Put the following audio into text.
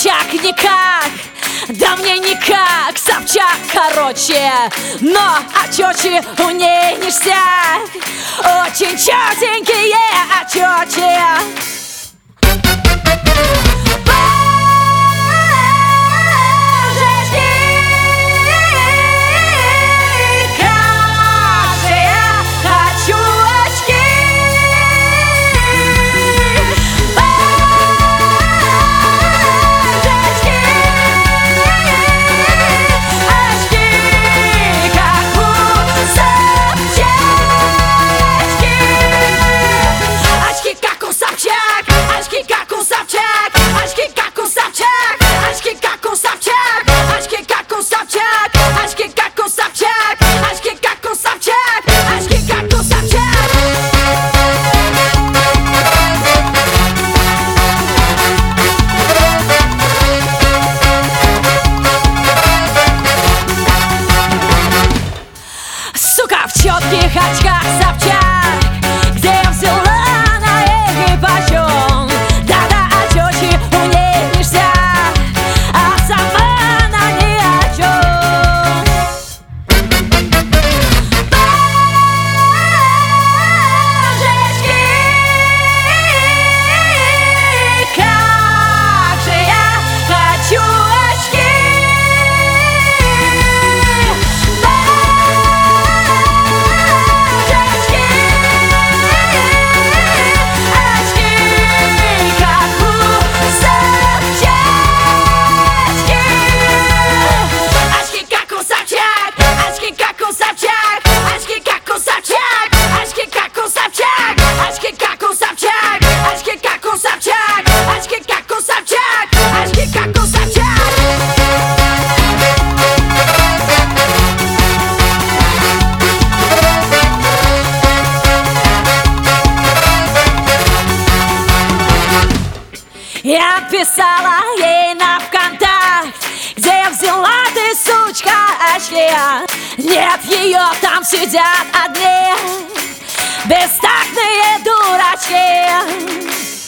как-никак, да мне никак, Собчак короче, но очечи у ней ништяк, очень чётенькие очечи. В чётких очках Собчак, где я взяла на их и почём? Да-да, очёчи у ней ништяк, а сама она ни о чём. Божечки, как же я хочу очки. Я писала ей на ВКонтакт, где я взяла ты, сучка, очки. Нет, ее там сидят одни бестактные дурачки.